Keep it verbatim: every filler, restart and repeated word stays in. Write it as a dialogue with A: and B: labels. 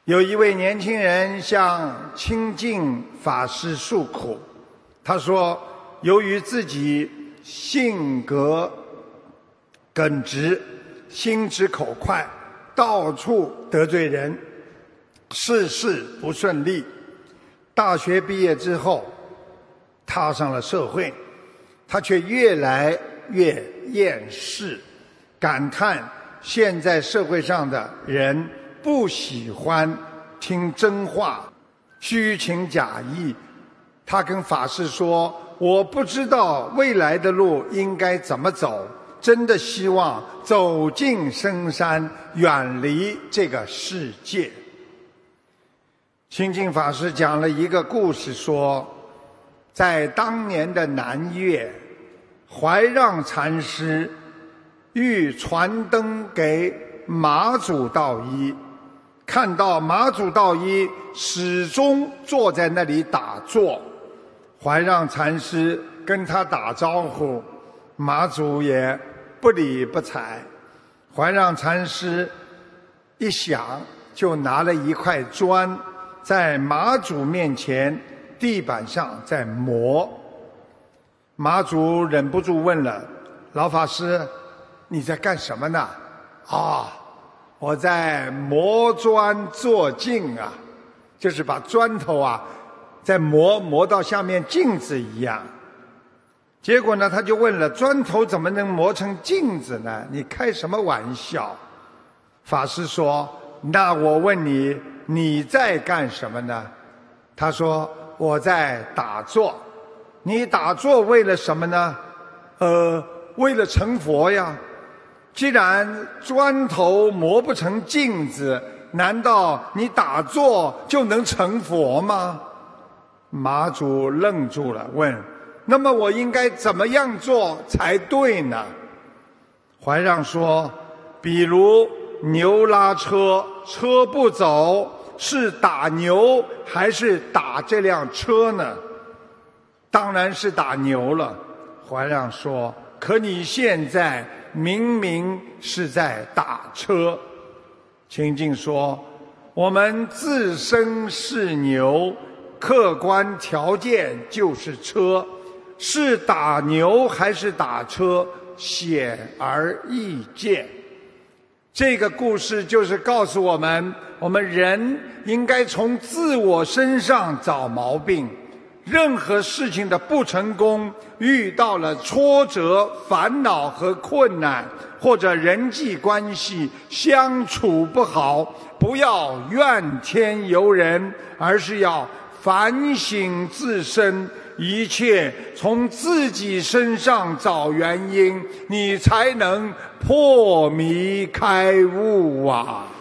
A: 有一位年轻人向清净法师诉苦，他说由于自己性格耿直，心直口快，到处得罪人，事事不顺利。大学毕业之后踏上了社会，他却越来越厌世，感叹现在社会上的人不喜欢听真话，虚情假意。他跟法师说，我不知道未来的路应该怎么走，真的希望走进深山，远离这个世界。清净法师讲了一个故事，说在当年的南岳，怀让禅师欲传灯给马祖道一，看到马祖道一始终坐在那里打坐，怀让禅师跟他打招呼，马祖也不理不睬。怀让禅师一想，就拿了一块砖在马祖面前地板上在磨。马祖忍不住问了，老法师，你在干什么呢？啊，我在磨砖做镜啊，就是把砖头啊再磨磨到像面镜子一样。结果呢，他就问了，砖头怎么能磨成镜子呢？你开什么玩笑？法师说，那我问你，你在干什么呢？他说，我在打坐。你打坐为了什么呢？呃，为了成佛呀。既然砖头磨不成镜子，难道你打坐就能成佛吗？马祖愣住了，问，那么我应该怎么样做才对呢？怀让说，比如牛拉车，车不走，是打牛还是打这辆车呢？当然是打牛了。怀让说，可你现在明明是在打车。清净说，我们自身是牛，客观条件就是车，是打牛还是打车，显而易见。这个故事就是告诉我们，我们人应该从自我身上找毛病。任何事情的不成功，遇到了挫折、烦恼和困难，或者人际关系相处不好，不要怨天尤人，而是要反省自身，一切从自己身上找原因，你才能破迷开悟啊。